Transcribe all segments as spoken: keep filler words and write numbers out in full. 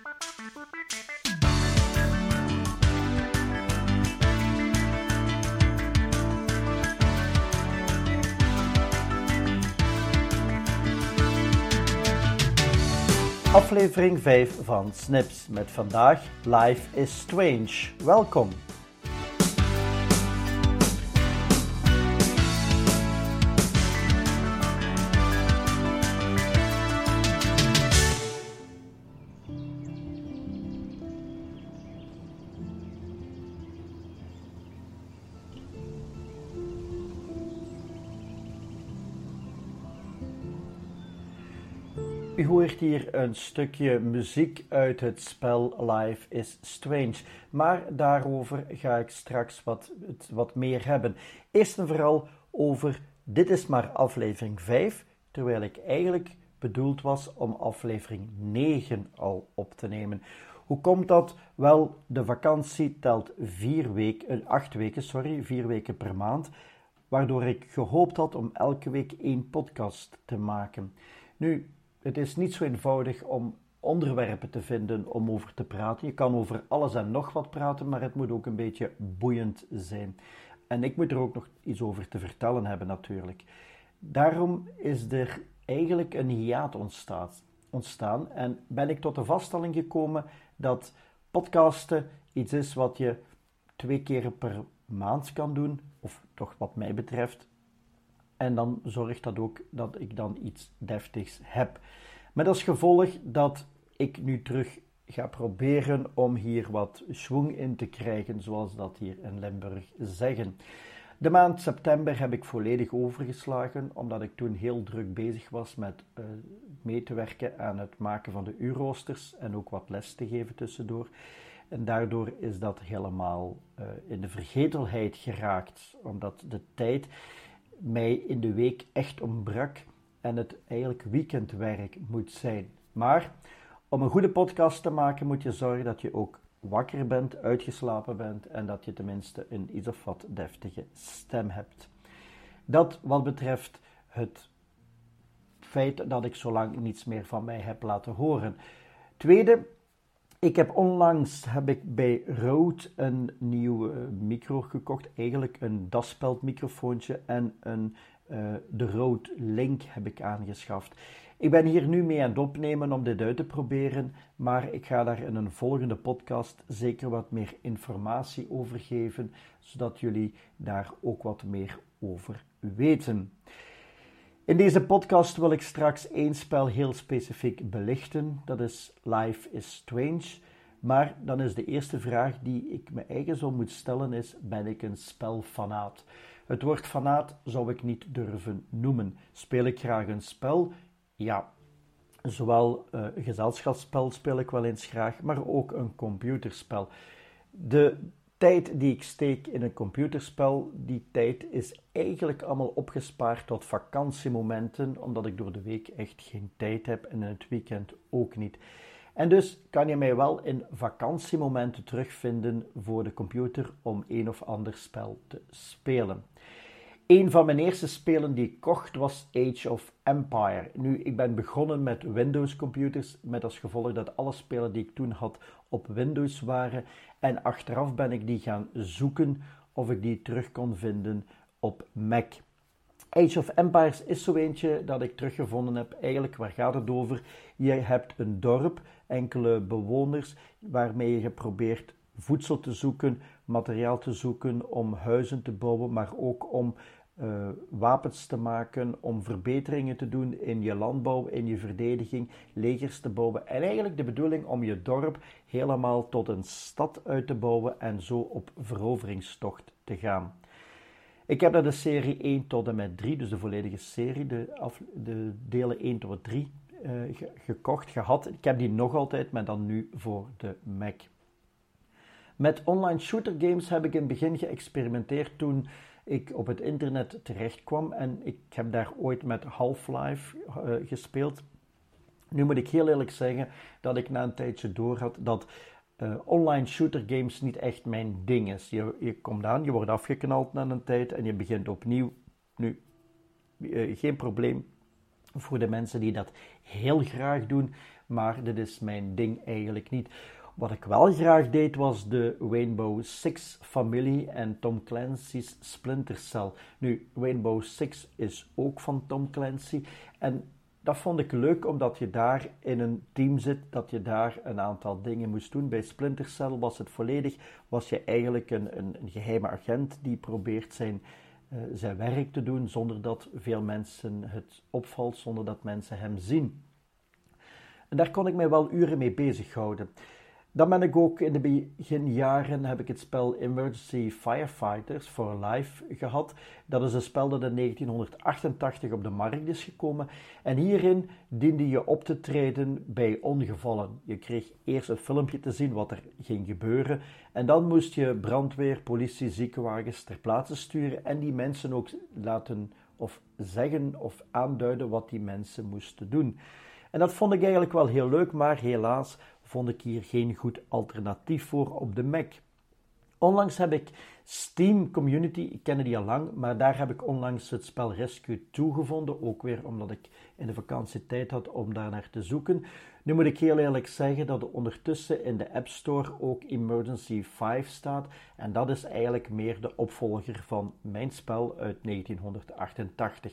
Aflevering vijf van Snips met vandaag Life is Strange. Welkom! U hoort hier een stukje muziek uit het spel Life is Strange, maar daarover ga ik straks wat, wat meer hebben. Eerst en vooral over, dit is maar aflevering vijf, terwijl ik eigenlijk bedoeld was om aflevering negen al op te nemen. Hoe komt dat? Wel, de vakantie telt vier weken, acht weken, sorry, vier weken per maand, waardoor ik gehoopt had om elke week één podcast te maken. Nu, het is niet zo eenvoudig om onderwerpen te vinden om over te praten. Je kan over alles en nog wat praten, maar het moet ook een beetje boeiend zijn. En ik moet er ook nog iets over te vertellen hebben natuurlijk. Daarom is er eigenlijk een hiaat ontstaan en ben ik tot de vaststelling gekomen dat podcasten iets is wat je twee keer per maand kan doen, of toch wat mij betreft. En dan zorgt dat ook dat ik dan iets deftigs heb. Met als gevolg dat ik nu terug ga proberen om hier wat schwung in te krijgen, zoals dat hier in Limburg zeggen. De maand september heb ik volledig overgeslagen, omdat ik toen heel druk bezig was met uh, mee te werken aan het maken van de uurroosters en ook wat les te geven tussendoor. En daardoor is dat helemaal uh, in de vergetelheid geraakt, omdat de tijd mij in de week echt ontbrak en het eigenlijk weekendwerk moet zijn. Maar om een goede podcast te maken moet je zorgen dat je ook wakker bent, uitgeslapen bent en dat je tenminste een iets of wat deftige stem hebt. Dat wat betreft het feit dat ik zo lang niets meer van mij heb laten horen. Tweede, ik heb onlangs heb ik bij Rode een nieuwe micro gekocht, eigenlijk een Daspeld microfoontje en een, uh, de Rode Link heb ik aangeschaft. Ik ben hier nu mee aan het opnemen om dit uit te proberen, maar ik ga daar in een volgende podcast zeker wat meer informatie over geven, zodat jullie daar ook wat meer over weten. In deze podcast wil ik straks één spel heel specifiek belichten, dat is Life is Strange. Maar dan is de eerste vraag die ik me eigen zou moeten stellen is, ben ik een spelfanaat? Het woord fanaat zou ik niet durven noemen. Speel ik graag een spel? Ja, zowel uh, een gezelschapsspel speel ik wel eens graag, maar ook een computerspel. De tijd die ik steek in een computerspel, die tijd is eigenlijk allemaal opgespaard tot vakantiemomenten, omdat ik door de week echt geen tijd heb en in het weekend ook niet. En dus kan je mij wel in vakantiemomenten terugvinden voor de computer om een of ander spel te spelen. Een van mijn eerste spelen die ik kocht was Age of Empire. Nu, ik ben begonnen met Windows computers, met als gevolg dat alle spelen die ik toen had op Windows waren. En achteraf ben ik die gaan zoeken of ik die terug kon vinden op Mac. Age of Empires is zo eentje dat ik teruggevonden heb. Eigenlijk, waar gaat het over? Je hebt een dorp, enkele bewoners, waarmee je probeert voedsel te zoeken, materiaal te zoeken om huizen te bouwen, maar ook om uh, wapens te maken, om verbeteringen te doen in je landbouw, in je verdediging, legers te bouwen. En eigenlijk de bedoeling om je dorp helemaal tot een stad uit te bouwen en zo op veroveringstocht te gaan. Ik heb daar de serie één tot en met drie, dus de volledige serie, de, af, de delen één tot drie, uh, ge, gekocht, gehad. Ik heb die nog altijd, maar dan nu voor de Mac. Met online shooter games heb ik in het begin geëxperimenteerd toen ik op het internet terecht kwam. En ik heb daar ooit met Half-Life uh, gespeeld. Nu moet ik heel eerlijk zeggen dat ik na een tijdje doorhad dat uh, online shooter games niet echt mijn ding is. Je, je komt aan, je wordt afgeknald na een tijd en je begint opnieuw. Nu, uh, geen probleem voor de mensen die dat heel graag doen. maar dit is mijn ding eigenlijk niet. Wat ik wel graag deed was de Rainbow Six familie en Tom Clancy's Splinter Cell. Nu, Rainbow Six is ook van Tom Clancy en dat vond ik leuk omdat je daar in een team zit, dat je daar een aantal dingen moest doen. Bij Splinter Cell was het volledig, was je eigenlijk een, een, een geheime agent die probeert zijn, uh, zijn werk te doen zonder dat veel mensen het opvalt, zonder dat mensen hem zien. En daar kon ik mij wel uren mee bezighouden. Dan ben ik ook in de beginjaren heb ik het spel Emergency Firefighters for Life gehad. Dat is een spel dat in negentien achtentachtig op de markt is gekomen. En hierin diende je op te treden bij ongevallen. Je kreeg eerst een filmpje te zien wat er ging gebeuren. En dan moest je brandweer, politie, ziekenwagens ter plaatse sturen. En die mensen ook laten of zeggen of aanduiden wat die mensen moesten doen. En dat vond ik eigenlijk wel heel leuk, maar helaas vond ik hier geen goed alternatief voor op de Mac. Onlangs heb ik Steam Community, ik kende die al lang, maar daar heb ik onlangs het spel Rescue twee gevonden, ook weer omdat ik in de vakantie tijd had om daar naar te zoeken. Nu moet ik heel eerlijk zeggen dat er ondertussen in de App Store ook Emergency vijf staat en dat is eigenlijk meer de opvolger van mijn spel uit negentien achtentachtig.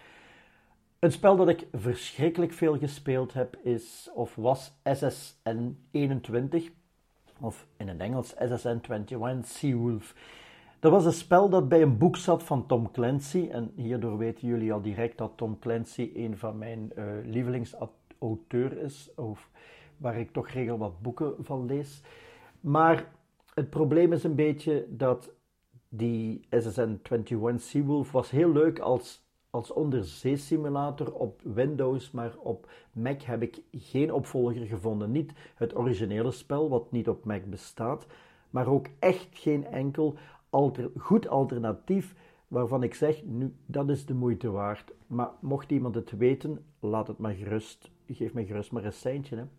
Een spel dat ik verschrikkelijk veel gespeeld heb is, of was S S N eenentwintig, of in het Engels S S N eenentwintig, Seawolf. Dat was een spel dat bij een boek zat van Tom Clancy, en hierdoor weten jullie al direct dat Tom Clancy een van mijn uh, lievelingsauteurs is, of waar ik toch regel wat boeken van lees. Maar het probleem is een beetje dat die S S N eenentwintig Seawolf was heel leuk als als onderzeesimulator op Windows, maar op Mac heb ik geen opvolger gevonden. Niet het originele spel, wat niet op Mac bestaat, maar ook echt geen enkel alter, goed alternatief waarvan ik zeg, nu, dat is de moeite waard. Maar mocht iemand het weten, laat het maar gerust, geef mij gerust maar een seintje. Hè.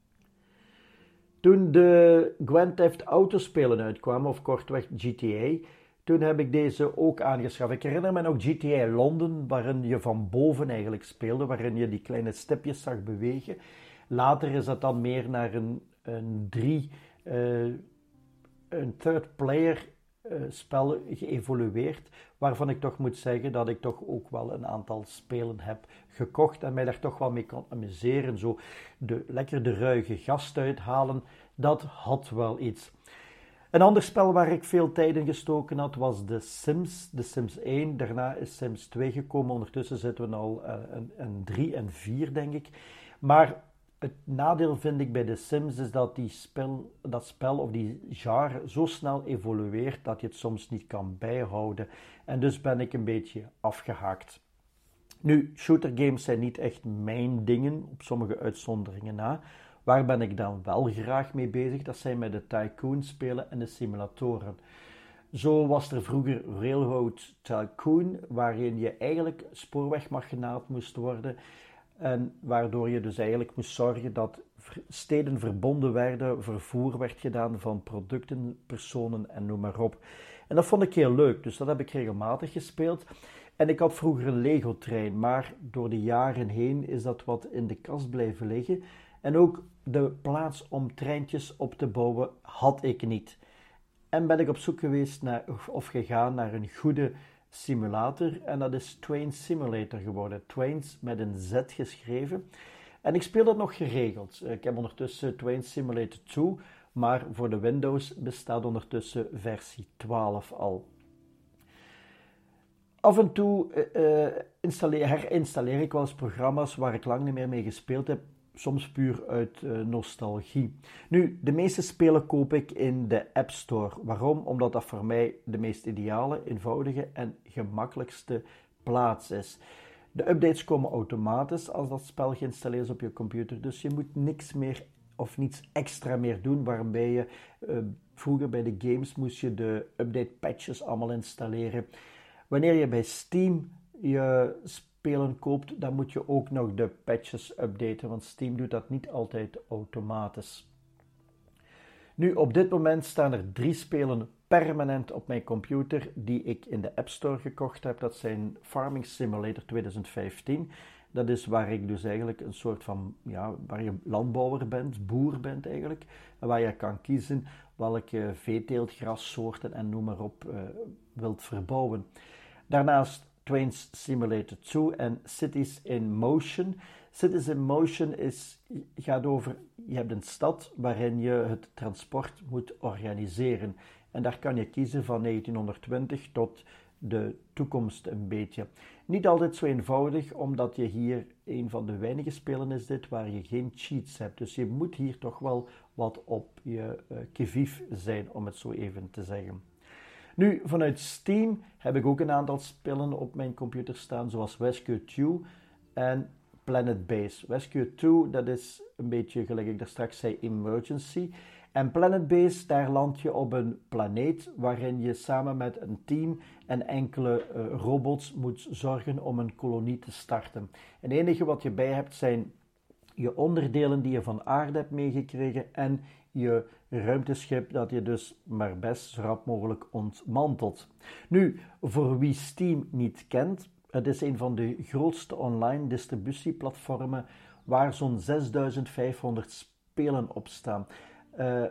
Toen de Grand Theft Auto spelen uitkwamen, of kortweg G T A, toen heb ik deze ook aangeschaft. Ik herinner me nog G T A Londen, waarin je van boven eigenlijk speelde, waarin je die kleine stipjes zag bewegen. Later is dat dan meer naar een, een drie, uh, een third player uh, spel geëvolueerd, waarvan ik toch moet zeggen dat ik toch ook wel een aantal spelen heb gekocht en mij daar toch wel mee kon amuseren. Zo de, lekker de ruige gast uithalen, dat had wel iets. Een ander spel waar ik veel tijd in gestoken had was The Sims, The Sims één. Daarna is Sims twee gekomen. Ondertussen zitten we al uh, een, een drie en vier, denk ik. Maar het nadeel vind ik bij The Sims is dat die spel, dat spel of die genre zo snel evolueert dat je het soms niet kan bijhouden. En dus ben ik een beetje afgehaakt. Nu, shooter games zijn niet echt mijn dingen, op sommige uitzonderingen na. Waar ben ik dan wel graag mee bezig? Dat zijn met de Tycoon spelen en de simulatoren. Zo was er vroeger Railroad Tycoon, waarin je eigenlijk spoorwegmagnaat moest worden. En waardoor je dus eigenlijk moest zorgen dat steden verbonden werden, vervoer werd gedaan van producten, personen en noem maar op. En dat vond ik heel leuk, dus dat heb ik regelmatig gespeeld. En ik had vroeger een Lego-trein, maar door de jaren heen is dat wat in de kast blijven liggen. En ook de plaats om treintjes op te bouwen had ik niet. En ben ik op zoek geweest naar, of gegaan naar een goede simulator. En dat is Train Simulator geworden. Trains met een Z geschreven. En ik speel dat nog geregeld. Ik heb ondertussen Train Simulator twee, maar voor de Windows bestaat ondertussen versie twaalf al. Af en toe uh, installeer, herinstalleer ik wel eens programma's waar ik lang niet meer mee gespeeld heb. Soms puur uit uh, nostalgie. Nu, de meeste spelen koop ik in de App Store. Waarom? Omdat dat voor mij de meest ideale, eenvoudige en gemakkelijkste plaats is. De updates komen automatisch als dat spel geïnstalleerd is op je computer. Dus je moet niks meer of niets extra meer doen. Waarbij je uh, vroeger bij de games moest je de update patches allemaal installeren. Wanneer je bij Steam je spelen koopt, dan moet je ook nog de patches updaten, want Steam doet dat niet altijd automatisch. Nu, op dit moment staan er drie spelen permanent op mijn computer die ik in de App Store gekocht heb. Dat zijn Farming Simulator twintig vijftien, Dat is waar ik dus eigenlijk een soort van, ja, waar je landbouwer bent, boer bent eigenlijk. En waar je kan kiezen welke veeteeltgrassoorten en noem maar op uh, wilt verbouwen. Daarnaast Trains Simulator twee en Cities in Motion. Cities in Motion is, gaat over, je hebt een stad waarin je het transport moet organiseren. En daar kan je kiezen van negentienhonderdtwintig tot de toekomst een beetje. Niet altijd zo eenvoudig, omdat je hier, een van de weinige spelen is dit, waar je geen cheats hebt. Dus je moet hier toch wel wat op je uh, kivief zijn, om het zo even te zeggen. Nu, vanuit Steam heb ik ook een aantal spellen op mijn computer staan, zoals Rescue twee en Planet Base. Rescue twee, dat is een beetje, gelijk ik daar straks zei, Emergency. En Planet Base, daar land je op een planeet waarin je samen met een team en enkele uh, robots moet zorgen om een kolonie te starten. En het enige wat je bij hebt zijn je onderdelen die je van aarde hebt meegekregen en je ruimteschip dat je dus maar best zo rap mogelijk ontmantelt. Nu, voor wie Steam niet kent, het is een van de grootste online distributieplatformen waar zo'n zesduizend vijfhonderd spelen op staan. Uh,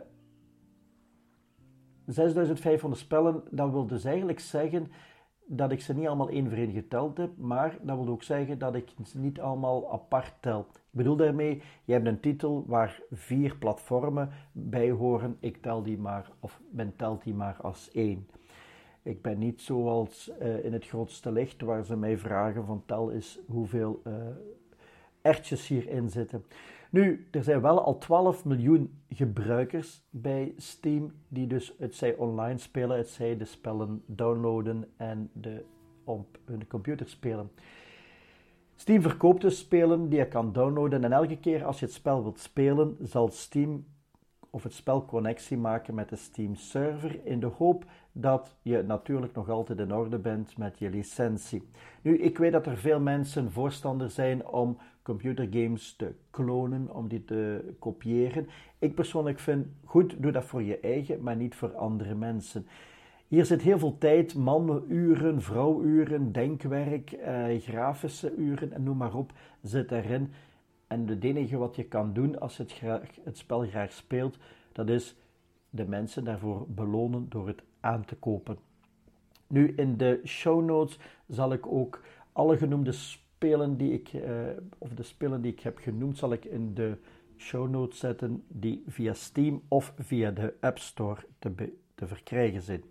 zesduizend vijfhonderd spellen, dat wil dus eigenlijk zeggen dat ik ze niet allemaal één voor één geteld heb, maar dat wil ook zeggen dat ik ze niet allemaal apart tel. Ik bedoel daarmee, je hebt een titel waar vier platformen bij horen, ik tel die maar, of men telt die maar als één. Ik ben niet zoals uh, in het grootste licht, waar ze mij vragen van tel eens hoeveel uh, ertjes hierin zitten. Nu, er zijn wel al twaalf miljoen gebruikers bij Steam, die dus het zij online spelen, het zij de spellen downloaden en de, op hun computer spelen. Steam verkoopt dus spelen die je kan downloaden en elke keer als je het spel wilt spelen, zal Steam of het spel connectie maken met de Steam server in de hoop dat je natuurlijk nog altijd in orde bent met je licentie. Nu, ik weet dat er veel mensen voorstander zijn om computergames te klonen, om die te kopiëren. Ik persoonlijk vind, goed, doe dat voor je eigen, maar niet voor andere mensen. Hier zit heel veel tijd, mannenuren, vrouwuren, denkwerk, eh, grafische uren en noem maar op, zit erin. En het enige wat je kan doen als je het, graag, het spel graag speelt, dat is de mensen daarvoor belonen door het aan te kopen. Nu, in de show notes zal ik ook alle genoemde spelen die ik, uh, of de spelen die ik heb genoemd, zal ik in de show notes zetten die via Steam of via de App Store te, be- te verkrijgen zijn.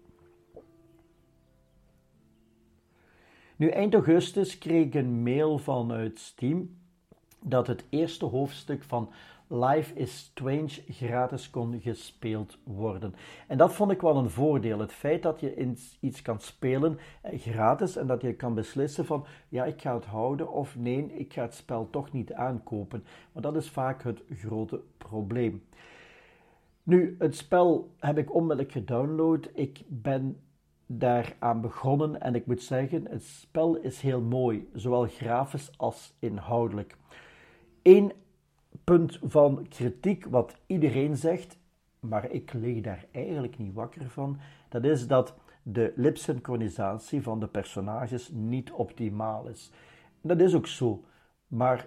Nu, eind augustus kreeg ik een mail vanuit Steam dat het eerste hoofdstuk van Life is Strange gratis kon gespeeld worden. En dat vond ik wel een voordeel. Het feit dat je iets kan spelen gratis en dat je kan beslissen van ja, ik ga het houden of nee, ik ga het spel toch niet aankopen. Maar dat is vaak het grote probleem. Nu, het spel heb ik onmiddellijk gedownload. Ik ben daaraan begonnen en ik moet zeggen, het spel is heel mooi, zowel grafisch als inhoudelijk. Eén punt van kritiek wat iedereen zegt, maar ik lig daar eigenlijk niet wakker van, dat is dat de lipsynchronisatie van de personages niet optimaal is. Dat is ook zo, maar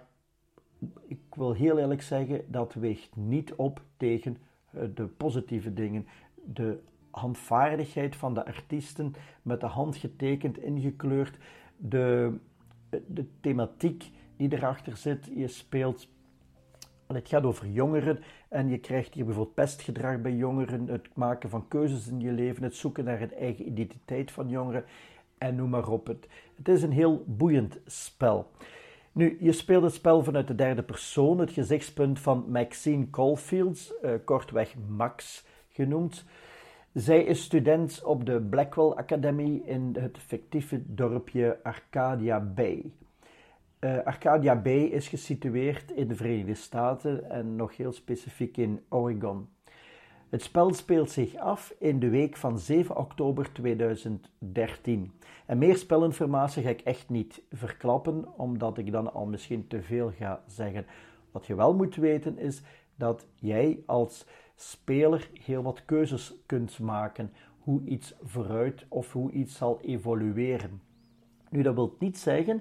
ik wil heel eerlijk zeggen, dat weegt niet op tegen de positieve dingen. De handvaardigheid van de artiesten, met de hand getekend, ingekleurd, de, de thematiek die erachter zit. Je speelt, het gaat over jongeren en je krijgt hier bijvoorbeeld pestgedrag bij jongeren, het maken van keuzes in je leven, het zoeken naar een eigen identiteit van jongeren en noem maar op. Het, het is een heel boeiend spel. Nu, je speelt het spel vanuit de derde persoon, het gezichtspunt van Maxine Caulfield, uh, kortweg Max genoemd. Zij is student op de Blackwell Academy in het fictieve dorpje Arcadia Bay. Uh, Arcadia Bay is gesitueerd in de Verenigde Staten en nog heel specifiek in Oregon. Het spel speelt zich af in de week van zeven oktober tweeduizend dertien. En meer spelinformatie ga ik echt niet verklappen, omdat ik dan al misschien te veel ga zeggen. Wat je wel moet weten is dat jij als speler heel wat keuzes kunt maken hoe iets vooruit of hoe iets zal evolueren. Nu, dat wil niet zeggen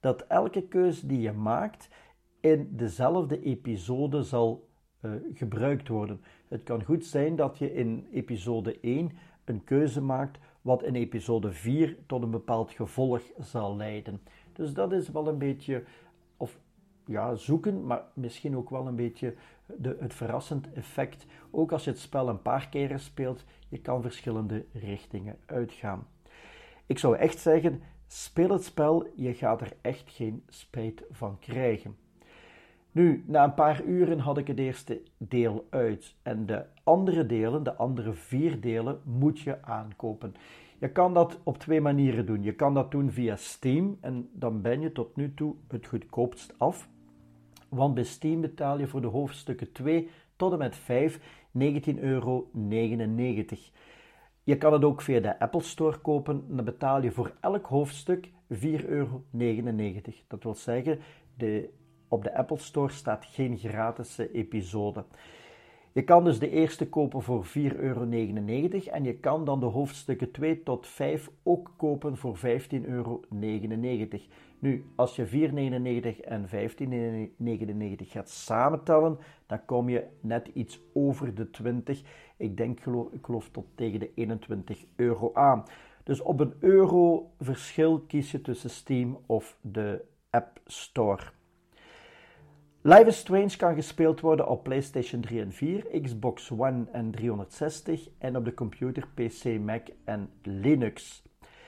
dat elke keuze die je maakt in dezelfde episode zal uh, gebruikt worden. Het kan goed zijn dat je in episode één een keuze maakt wat in episode vier tot een bepaald gevolg zal leiden. Dus dat is wel een beetje, of ja, zoeken, maar misschien ook wel een beetje de, het verrassend effect. Ook als je het spel een paar keren speelt, je kan verschillende richtingen uitgaan. Ik zou echt zeggen, speel het spel, je gaat er echt geen spijt van krijgen. Nu, na een paar uren had ik het eerste deel uit en de andere delen, de andere vier delen, moet je aankopen. Je kan dat op twee manieren doen. Je kan dat doen via Steam en dan ben je tot nu toe het goedkoopst af. Want bij Steam betaal je voor de hoofdstukken twee tot en met vijf negentien euro negenennegentig. Je kan het ook via de Apple Store kopen en dan betaal je voor elk hoofdstuk vier euro negenennegentig. Dat wil zeggen, de, op de Apple Store staat geen gratis episode. Je kan dus de eerste kopen voor vier euro negenennegentig en je kan dan de hoofdstukken twee tot vijf ook kopen voor vijftien euro negenennegentig. Nu, als je vier euro negenennegentig en vijftien euro negenennegentig gaat samentellen, dan kom je net iets over de twintig. Ik denk, geloof, ik geloof tot tegen de eenentwintig euro aan. Dus op een euro verschil kies je tussen Steam of de App Store. Life is Strange kan gespeeld worden op PlayStation drie en vier, Xbox One en driehonderdzestig en op de computer, P C, Mac en Linux.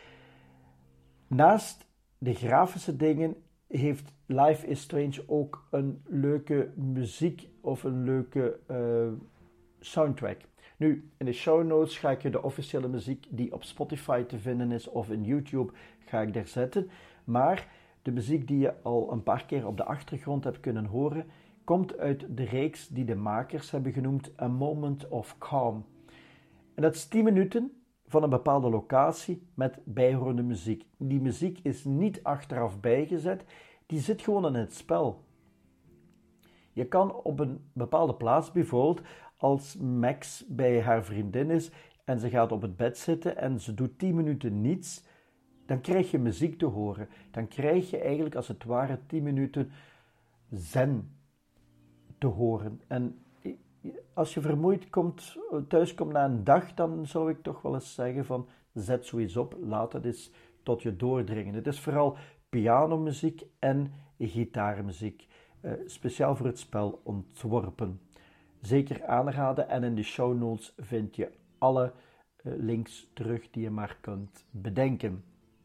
Naast de grafische dingen heeft Life is Strange ook een leuke muziek of een leuke uh, soundtrack. Nu, in de show notes ga ik je de officiële muziek die op Spotify te vinden is of in YouTube ga ik daar zetten, maar de muziek die je al een paar keer op de achtergrond hebt kunnen horen, komt uit de reeks die de makers hebben genoemd A Moment of Calm. En dat is tien minuten van een bepaalde locatie met bijhorende muziek. Die muziek is niet achteraf bijgezet, die zit gewoon in het spel. Je kan op een bepaalde plaats, bijvoorbeeld als Max bij haar vriendin is en ze gaat op het bed zitten en ze doet tien minuten niets, dan krijg je muziek te horen. Dan krijg je eigenlijk als het ware tien minuten zen te horen. En als je vermoeid komt, thuis komt na een dag, dan zou ik toch wel eens zeggen van zet zoiets op, laat het eens tot je doordringen. Het is vooral pianomuziek en gitaarmuziek, uh, speciaal voor het spel ontworpen. Zeker aanraden en in de show notes vind je alle uh, links terug die je maar kunt bedenken.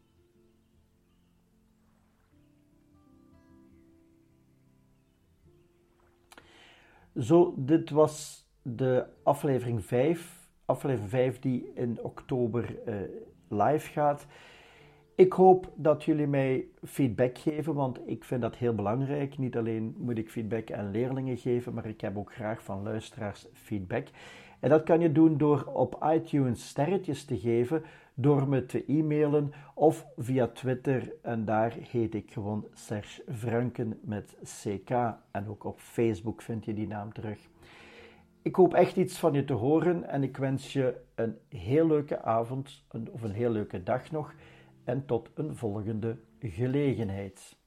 Zo, dit was de aflevering vijf. Aflevering vijf die in oktober uh, live gaat. Ik hoop dat jullie mij feedback geven, want ik vind dat heel belangrijk. Niet alleen moet ik feedback aan leerlingen geven, maar ik heb ook graag van luisteraars feedback. En dat kan je doen door op iTunes sterretjes te geven, door me te e-mailen of via Twitter. En daar heet ik gewoon Serge Vranken met C K. En ook op Facebook vind je die naam terug. Ik hoop echt iets van je te horen en ik wens je een heel leuke avond of een heel leuke dag nog. En tot een volgende gelegenheid.